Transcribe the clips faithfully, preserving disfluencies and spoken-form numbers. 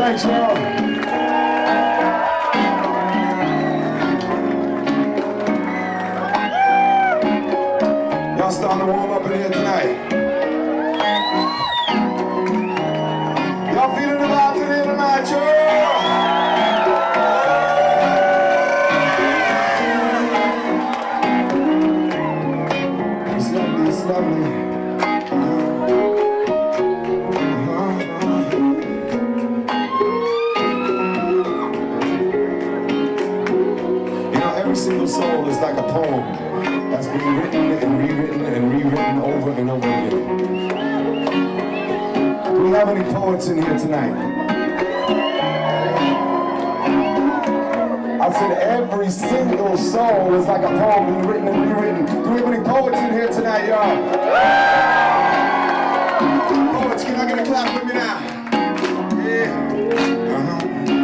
Thanks, y'all. Y'all starting to warm up in here tonight. Y'all feeling the vibes in here tonight, y'all? It's lovely, it's lovely. Every single soul is like a poem that's been written and rewritten and rewritten over and over again. Do we have any poets in here tonight? I said every single soul is like a poem being written and rewritten. Do we have any poets in here tonight, y'all? Poets, can I get a clap with me now? Yeah. Uh-huh.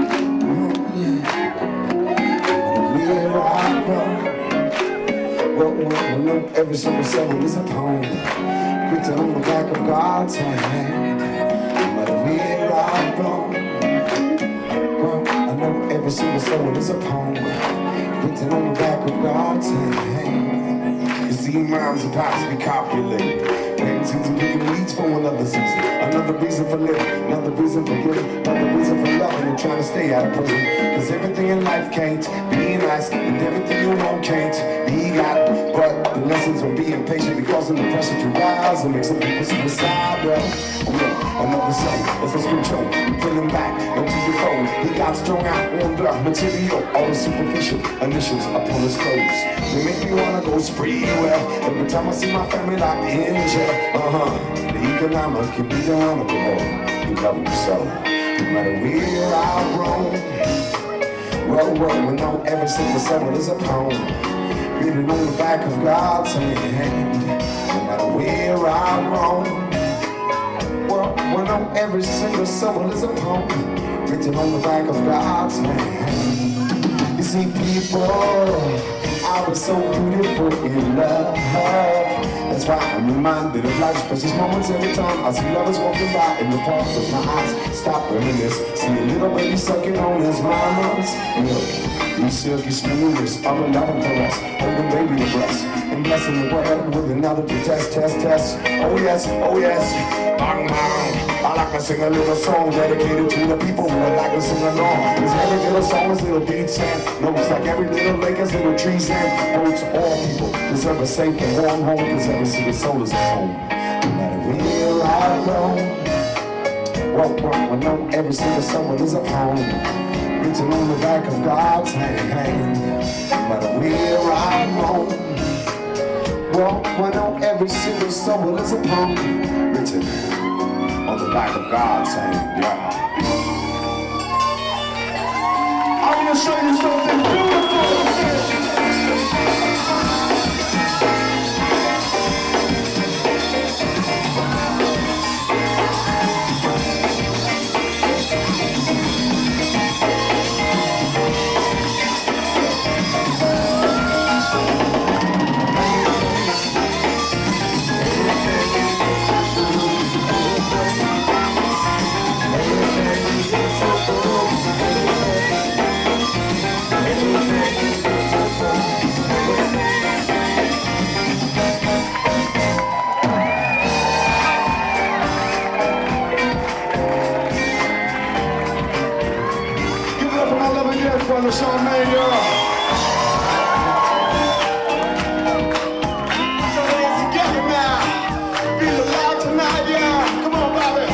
Well, well, well, every single soul is a poem written on the back of God's hand. No matter where I go, well, I know every single soul is a poem written on the back of God's hand. You see, minds are about to be calculated. Paying season, picking weeds for another season. Another reason for living, another reason for giving, another reason for loving and trying to stay out of prison. Cause everything in life can't be nice, and everything you know can't be got. But the lessons of being patient because of the pressure to rise and make some people suicidal. Oh yeah, another soul, that's what's control. Bring them back into the fold. He got strung out on the material, all the superficial initials upon his clothes. They make me wanna go spree. Well, every time I see my family locked in jail, uh-huh, the economic can be done up below. You love me so, no matter where I roam. Well, well, we know every single soul is a poem written on the back of God's hand. No matter where I roam. Well, we know every single soul is a poem written on the back of God's hand. You see, people, I was so beautiful in love. That's why I'm reminded of life's precious moments every time I see lovers walking by in the park. Close my eyes, stop reminisce. See a little baby sucking on his mama's milk. These silky smoothness of a loving caress, holding baby to breast, and blessing the world with another to test, test, test. Oh yes, oh yes, bang, bang. I like to sing a little song dedicated to the people who would like to sing along. Cause every little song is little beats and notes like every little lake is little trees and boats. All people deserve a safe and warm home, cause every single soul is a home. No matter where I go, well, well, I know every single soul is a poem written on the back of God's hand. No matter where I roam, well, I know every single soul is a poem written on the back of God's hand. Yeah. I'm gonna show you something beautiful. Brother Sean Mayer. So let's together now. Feel alive tonight, yeah. Come on, Bobby.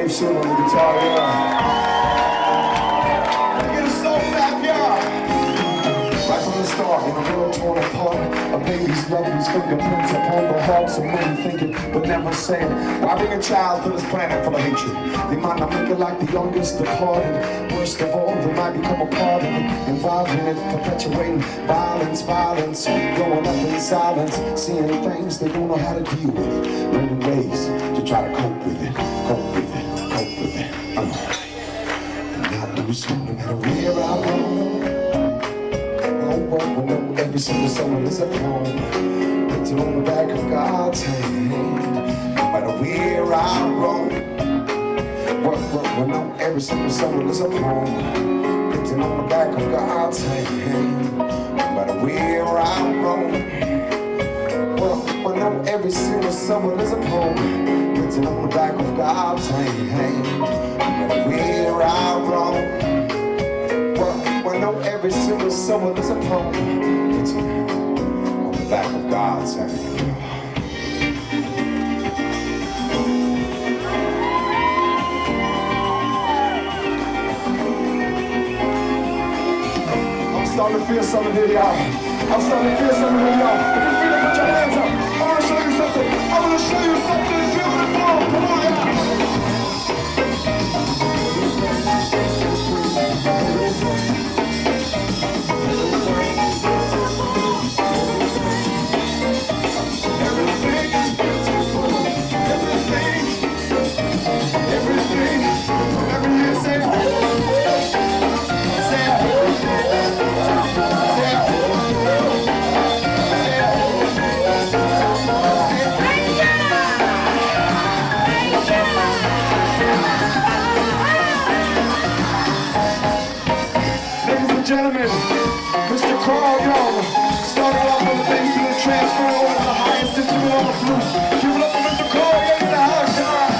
Sheen on the guitar, yeah. Get a soul back, yeah. Right from the start, in a world torn apart, a baby's love, these fingerprints upon the hearts of many thinking, but never saying. Why bring a child to this planet full of hatred? They might not make it like the youngest departed. Worst of all, they might become a part of it, involved in it, perpetuating violence, violence, growing up in silence, seeing things they don't know how to deal with, learning ways to try to cope with it, cope with it, cope with it. Uh. And I do something no matter where I go. Oh, oh, no, every single soul is a poem, written on the back of God's hand. No matter where I roam. What, what, what, no, every single soul is a poem, written on the back of God's hand. No matter where I roam. Well, well, no, every single soul is a poem, written on the back of God's hand. No matter where I roam. Well, well, no, every single soul is a poem, written on the back of God's hand. I'm starting to feel something here, y'all. I'm starting to feel something here, y'all. If you feel it, put your hands up. I want to show you something. I want to show you something beautiful. Come on, y'all. Everything is beautiful. Everything. Everything. Everything. Say it. Say it. Gentlemen, Mister Carl Young started off on the bass and then transferred over to the highest instrument on the flute. Give it up for Mister Carl Young in the house, y'all.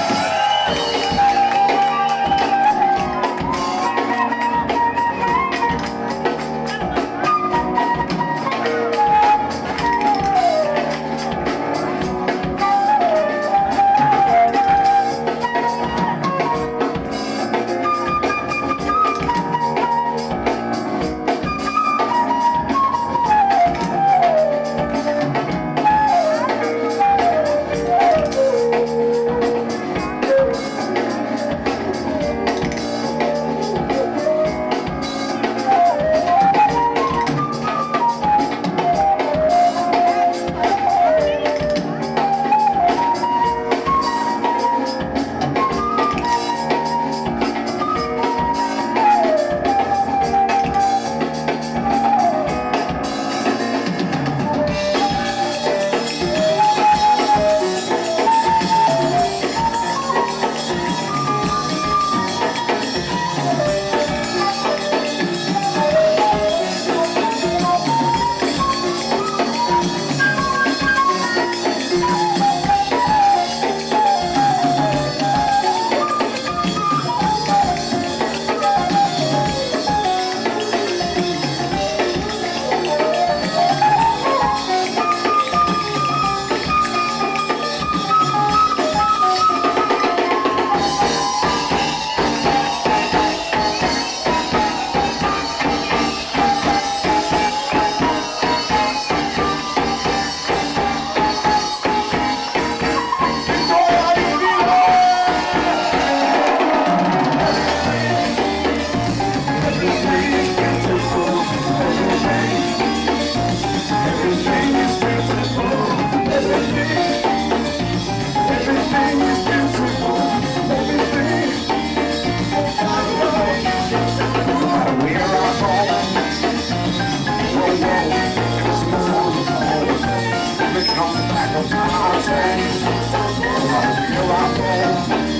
On the back of my heart, no matter where I go.